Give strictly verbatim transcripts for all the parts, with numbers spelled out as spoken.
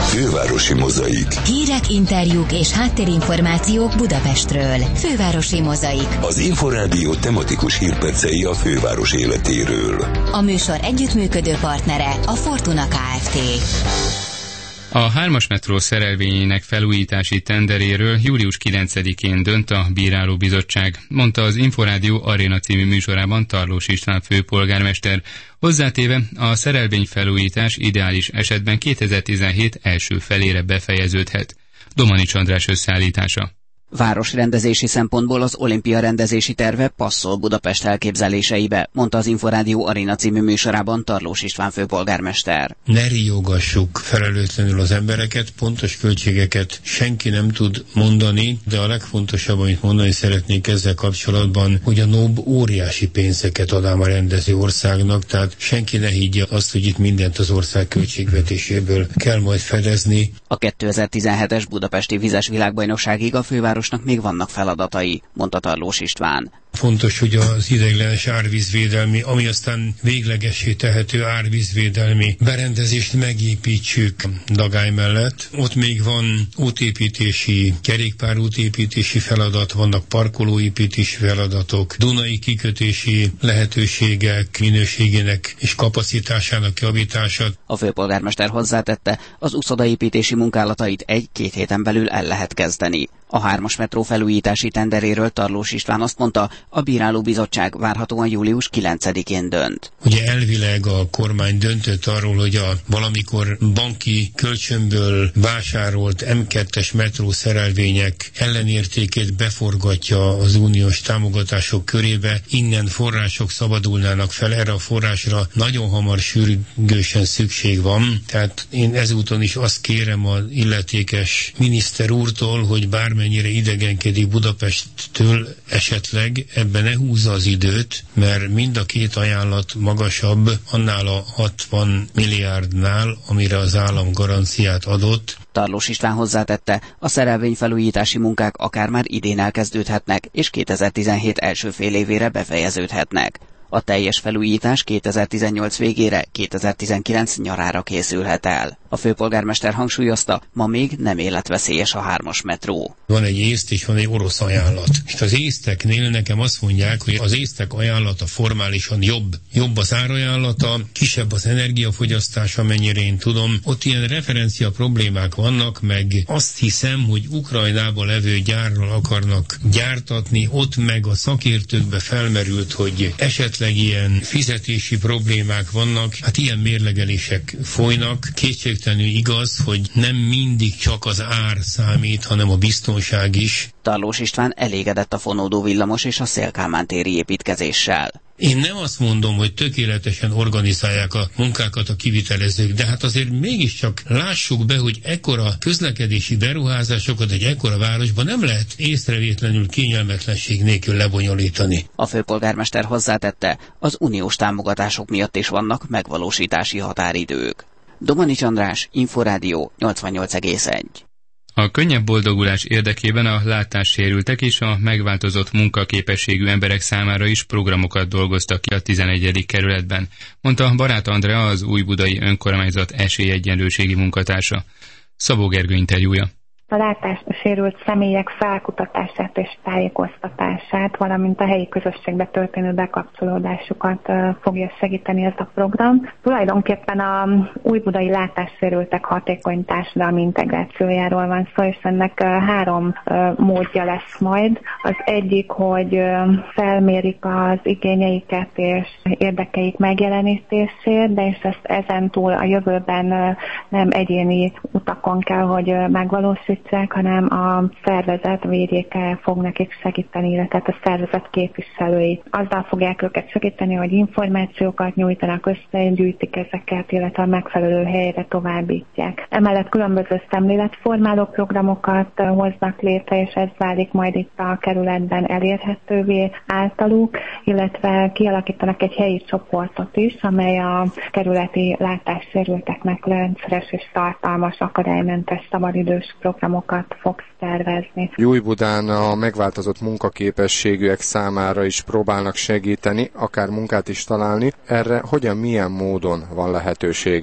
Fővárosi Mozaik. Hírek, interjúk és háttérinformációk Budapestről. Fővárosi Mozaik. Az Inforádió tematikus hírpercei a főváros életéről. A műsor együttműködő partnere a Fortuna Kft. A hármas metró szerelvényének felújítási tenderéről július kilencedikén dönt a bírálóbizottság, mondta az Inforádió Aréna című műsorában Tarlós István főpolgármester. Hozzátéve, a szerelvény felújítás ideális esetben kétezer-tizenhét első felére befejeződhet. Domanics András összeállítása. Városrendezési szempontból az olimpia rendezési terve passzol Budapest elképzeléseibe, mondta az Inforádió Aréna című műsorában Tarlós István főpolgármester. Ne riogassuk felelőtlenül az embereket, pontos költségeket senki nem tud mondani, de a legfontosabb, amit mondani szeretnék ezzel kapcsolatban, hogy a NOB óriási pénzeket ad ám a rendező országnak, tehát senki ne higgye azt, hogy itt mindent az ország költségvetéséből kell majd fedezni. A kétezer-tizenhetes budapesti vizes világbajnokságig a fővárosnak még vannak feladatai, mondta Tarlós István. Fontos, hogy az ideiglenes árvízvédelmi, ami aztán véglegessé tehető árvízvédelmi berendezést megépítsük Dagály mellett. Ott még van útépítési, kerékpárútépítési feladat, vannak parkolóépítési feladatok, Dunai kikötési lehetőségek minőségének és kapacitásának javítása. A főpolgármester hozzátette, az uszodaépítési munkálatait egy-két héten belül el lehet kezdeni. A hármas metró felújítási tenderéről Tarlós István azt mondta, a bírálóbizottság várhatóan július kilencedikén dönt. Ugye elvileg a kormány döntött arról, hogy a valamikor banki kölcsönből vásárolt em kettes metró szerelvények ellenértékét beforgatja az uniós támogatások körébe, innen források szabadulnának fel, erre a forrásra nagyon hamar sürgősen szükség van. Tehát én ezúton is azt kérem az illetékes miniszter úrtól, hogy bármennyire idegenkedik Budapesttől esetleg, ebben ne húzza az időt, mert mind a két ajánlat magasabb annál a hatvan milliárdnál, amire az állam garanciát adott. Tarlós István hozzátette, a szerelvényfelújítási munkák akár már idén elkezdődhetnek, és kétezer-tizenhét első fél évére befejeződhetnek. A teljes felújítás kétezer-tizennyolc végére, kétezer-tizenkilenc nyarára készülhet el. A főpolgármester hangsúlyozta, ma még nem életveszélyes a hármas metró. Van egy észt és van egy orosz ajánlat. És az észteknél nekem azt mondják, hogy az észtek ajánlata formálisan jobb. Jobb az árajánlata, kisebb az energiafogyasztás, amennyire én tudom. Ott ilyen referencia problémák vannak, meg azt hiszem, hogy Ukrajnában levő gyárral akarnak gyártatni, ott meg a szakértőkbe felmerült, hogy esetleg ilyen fizetési problémák vannak. Hát ilyen mérlegelések folynak. Kétségtelenül igaz, hogy nem mindig csak az ár számít, hanem a biztonság is. Tarlós István elégedett a fonódó villamos és a Széll-Kálmán téri építkezéssel. Én nem azt mondom, hogy tökéletesen organizálják a munkákat a kivitelezők, de hát azért mégiscsak lássuk be, hogy ekkora közlekedési beruházásokat egy ekkora városban nem lehet észrevétlenül kényelmetlenség nélkül lebonyolítani. A főpolgármester hozzátette, az uniós támogatások miatt is vannak megvalósítási határidők. Domanics András, Inforádió nyolcvannyolc egész egy. A könnyebb boldogulás érdekében a látássérültek és a megváltozott munkaképességű emberek számára is programokat dolgoztak ki a tizenegyedik kerületben, mondta Barát Andrea, az Újbudai Önkormányzat esélyegyenlőségi munkatársa. Szabó Gergő interjúja. A látássérült személyek felkutatását és tájékoztatását, valamint a helyi közösségbe történő bekapcsolódásukat fogja segíteni ez a program. Tulajdonképpen a újbudai látássérültek hatékony társadalmi integrációjáról van szó, és ennek három módja lesz majd. Az egyik, hogy felmérik az igényeiket és érdekeik megjelenítését, de és ezt ezentúl a jövőben nem egyéni utakon kell, hogy megvalósítsák, hanem a szervezet védjéke fog nekik segíteni, illetve a szervezet képviselői. Azzal fogják őket segíteni, hogy információkat nyújtanak, összegyűjtik ezeket, illetve a megfelelő helyre továbbítják. Emellett különböző szemléletformáló programokat hoznak létre, és ez válik majd itt a kerületben elérhetővé általuk, illetve kialakítanak egy helyi csoportot is, amely a kerületi látássérülteknek rendszeres és tartalmas akadálymentes szabadidős programokat fog szervezni. Újbudán a megváltozott munkaképességűek számára is próbálnak segíteni, akár munkát is találni. Erre hogyan, milyen módon van lehetőségük?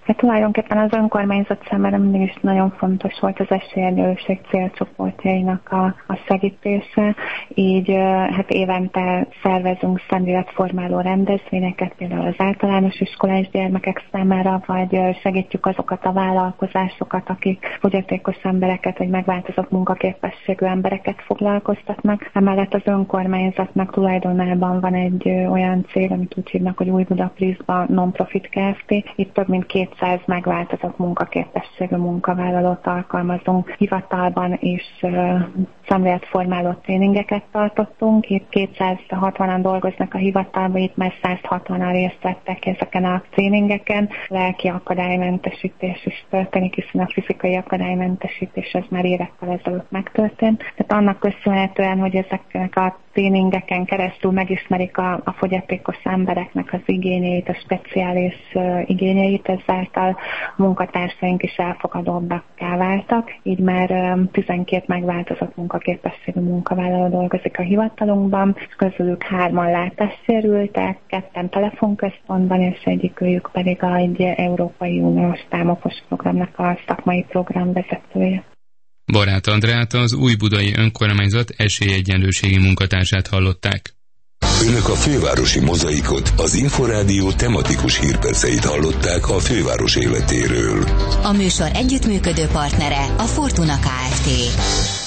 Hát tulajdonképpen az önkormányzat számára mindig is nagyon fontos volt az esélyegyenlőség célcsoportjainak a, a segítése, így hát évente szervezünk szemléletformáló rendezvényeket, például az általános iskolás gyermekek számára, vagy segítjük azokat a vállalkozásokat, akik fogyatékos embereket, vagy megváltozott munkaképességű embereket foglalkoztatnak. Emellett az önkormányzatnak tulajdonában van egy olyan cég, amit úgy hívnak, hogy Új Buda Prisma Non-Profit Kft. Itt több mint kétszáz megváltozott munkaképességű munkavállalót alkalmazunk hivatalban, és uh, szemléletformáló tréningeket tartottunk. Itt kétszázhatvanan dolgoznak a hivatalban, itt már százhatvanan részt vettek ezeken a tréningeken. Lelki akadálymentesítés is történik, hiszen a fizikai akadálymentesítés ez már évekkel ezelőtt megtörtént. Tehát annak köszönhetően, hogy ezeknek a tréningeken keresztül megismerik a, a fogyatékos embereknek az igényeit, a speciális uh, igényeit, ezáltal a munkatársaink is elfogadóbbakká váltak, így már um, tizenkét megváltozott munkaképességű munkavállaló dolgozik a hivatalunkban, közülük hárman látássérültek, ketten telefonközpontban, és egyikőjük pedig egy Európai Uniós támogatós programnak a szakmai programvezetője. Barát Andrát, az Újbudai Önkormányzat esélyegyenlőségi munkatársát hallották. Önök a fővárosi mozaikot, az Inforádió tematikus hírperceit hallották a főváros életéről. A műsor együttműködő partnere a Fortuna Kft.